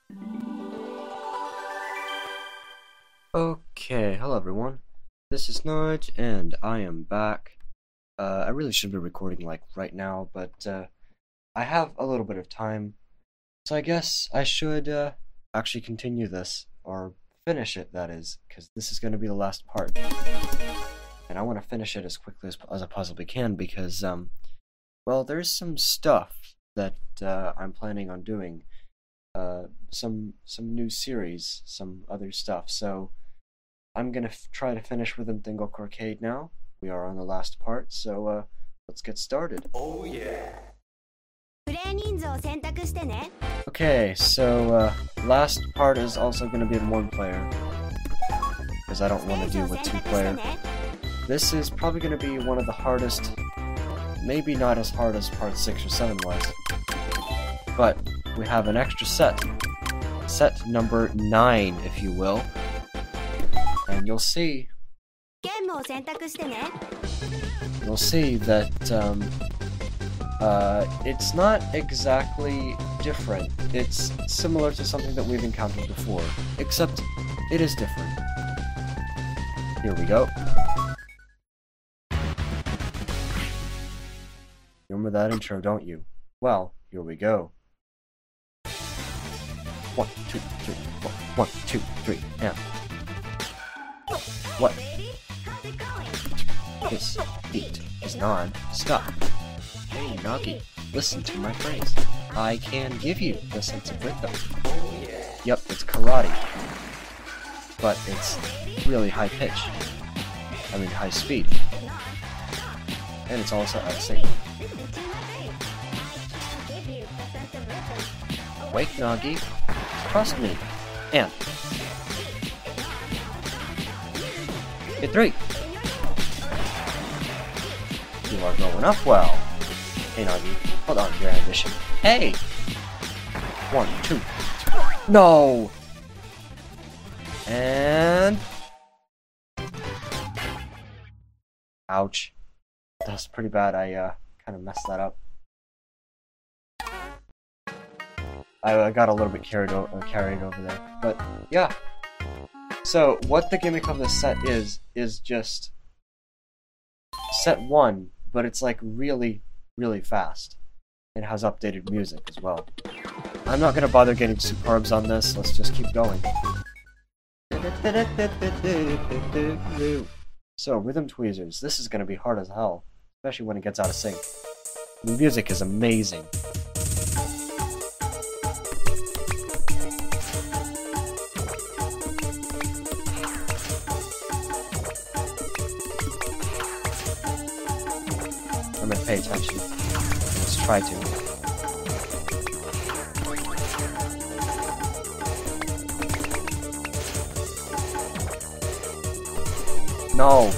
Okay, hello everyone. This is Nudge, and I am back. I really should be recording like right now, but I have a little bit of time, so I guess I should actually continue this, or finish it, that is, because this is going to be the last part. And I want to finish it as quickly as I possibly can, because, well, there's some stuff that I'm planning on doing. Some new series, some other stuff, so I'm gonna try to finish Rhythm Tengoku Arcade now. We are on the last part, so let's get started. Oh yeah. Okay, so last part is also gonna be in one player, because I don't want to deal with two player. This is probably gonna be one of the hardest, maybe not as hard as part 6 or 7 was, but we have an extra set number 9, if you will. And you'll see that it's not exactly different. It's similar to something that we've encountered before, except it is different. Here we go. You remember that intro, don't you? Well, here we go. 1, 2, 3, 4. 1, 2, 3, and what? This beat is non-stop. Hey, Nagi, listen to my phrase. I can give you the sense of rhythm. Yep, it's karate. But it's really high pitch. I mean, high speed. And it's also out of sync. Wake, Nagi. Trust me. And hit 3. You are going up well. Hey, Nagi, hold on to your ambition. Hey! 1, 2. No! And ouch. That's pretty bad. I kind of messed that up. I got a little bit carried over there. But yeah. So, what the gimmick of this set is just set 1, but it's like really, really fast. It has updated music as well. I'm not gonna bother getting superbs on this, let's just keep going. So, Rhythm Tweezers, this is gonna be hard as hell, especially when it gets out of sync. The music is amazing. I'm gonna pay attention. Let's try to. No!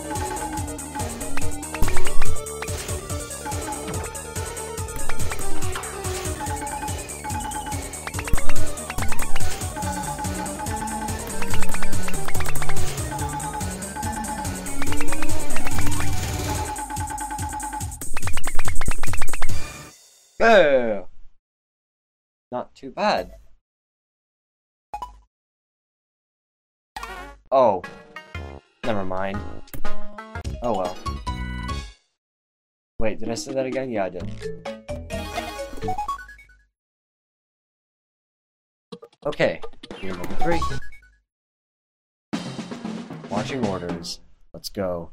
Oh, not too bad. Oh, never mind. Oh well. Wait, did I say that again? Yeah, I did. Okay, game number 3. Watching orders. Let's go.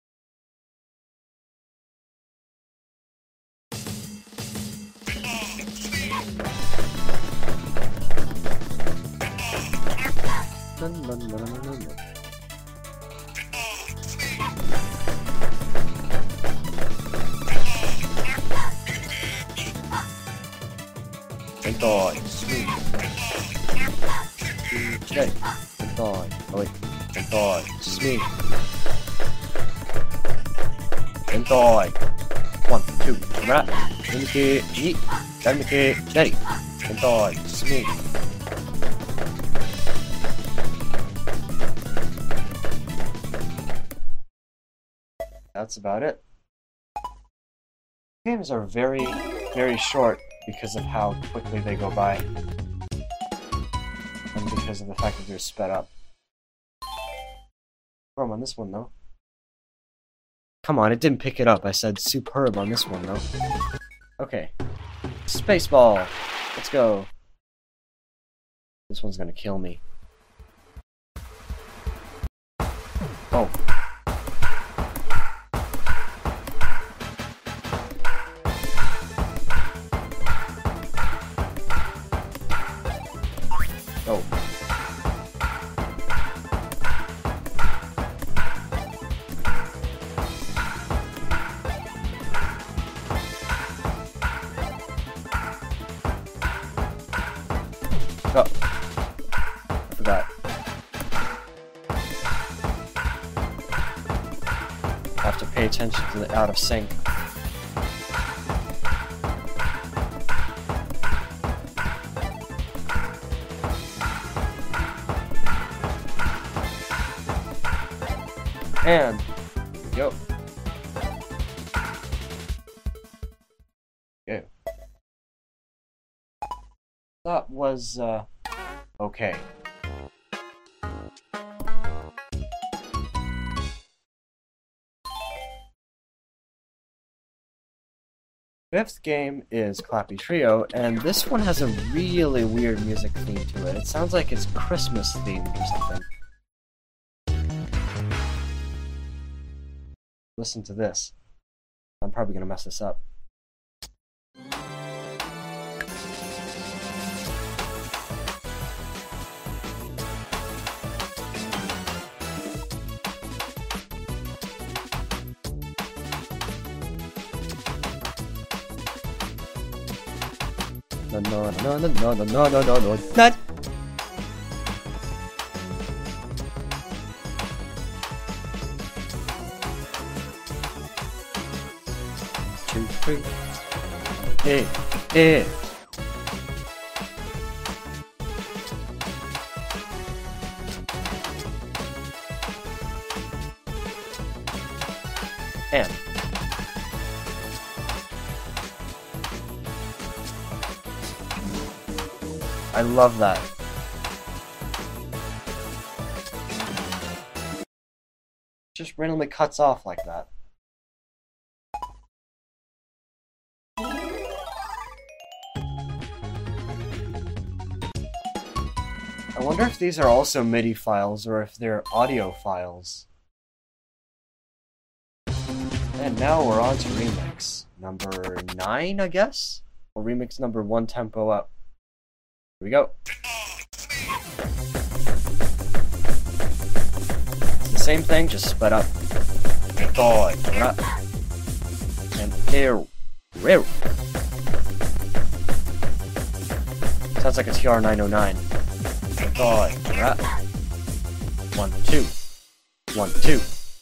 Enjoy, sweet. Okay, enjoy. Oh wait, enjoy, sweet. Enjoy. 1, 2, right. Dimike, eat. Dimike, steady. Enjoy, sweet. That's about it. Games are very, very short because of how quickly they go by. and because of the fact that they're sped up. Superb on this one, though. Come on, it didn't pick it up. I said superb on this one, though. Okay. Spaceball! Let's go. This one's gonna kill me. Oh. Oh. Oh. I forgot. I have to pay attention to the out of sync. And yo. Yeah. That was okay. Fifth game is Clappy Trio, and this one has a really weird music theme to it. It sounds like it's Christmas themed or something. Listen to this. I'm probably gonna mess this up. No, not. Two, three. Eh. And. I love that. Just randomly cuts off like that. I wonder if these are also MIDI files or if they're audio files. And now we're on to remix number 9, I guess? Or remix number 1 tempo up. Here we go. It's the same thing, just sped up. And here. Sounds like a TR-909. 1, 2. 1, 2.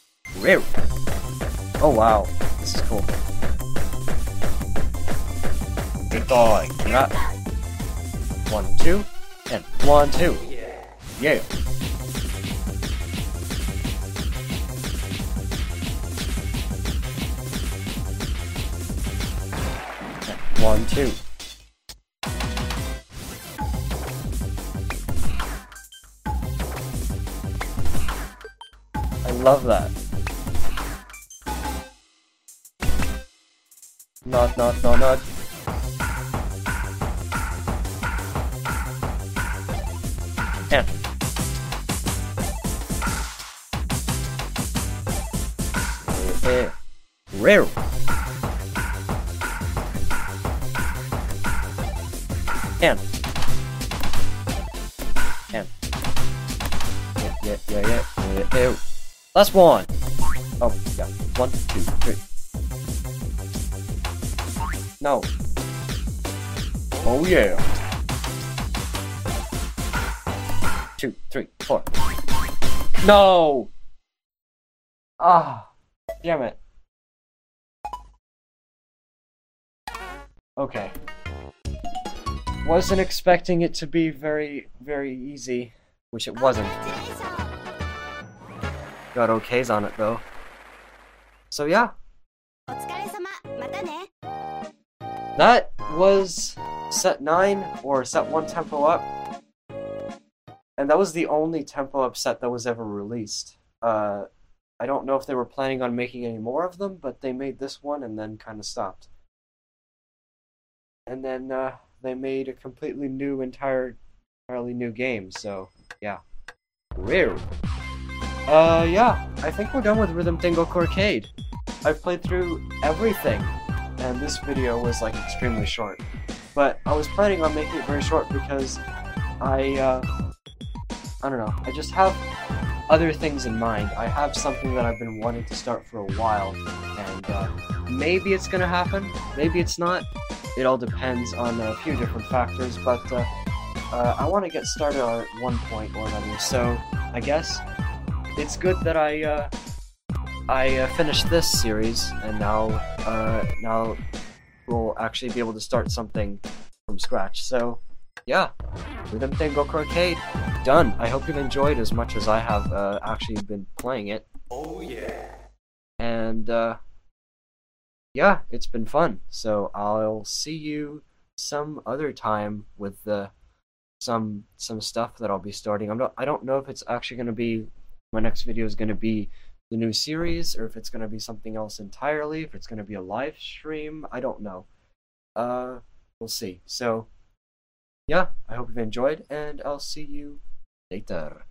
Oh wow, this is cool. 1, 2, and 1, 2. Yeah. And 1, 2. I love that. Not. And. Rare. And. Yeah. Last one. Oh, yeah. 1, 2, 3. No. Oh yeah. 2, 3, 4. No. Ah, damn it. Okay. Wasn't expecting it to be very, very easy, which it wasn't. Got okays on it though. So yeah. That was set 9 or set 1 tempo up. and that was the only Tempo Up set that was ever released. I don't know if they were planning on making any more of them, but they made this one and then kind of stopped. And then they made a completely new, entirely new game. So yeah, weird. Yeah, I think we're done with Rhythm Tango Arcade. I've played through everything, and this video was like extremely short. But I was planning on making it very short because I don't know, I just have other things in mind. I have something that I've been wanting to start for a while, and maybe it's gonna happen, maybe it's not. It all depends on a few different factors, but I want to get started on it at one point or another, so I guess it's good that I finished this series, and now we'll actually be able to start something from scratch. So yeah, Rhythm Tango Arcade, done. I hope you've enjoyed as much as I have actually been playing it. Oh yeah. And yeah, it's been fun. So I'll see you some other time with some stuff that I'll be starting. I don't know if it's actually going to be, my next video is going to be the new series, or if it's going to be something else entirely, if it's going to be a live stream. I don't know. We'll see. So yeah, I hope you've enjoyed, and I'll see you later.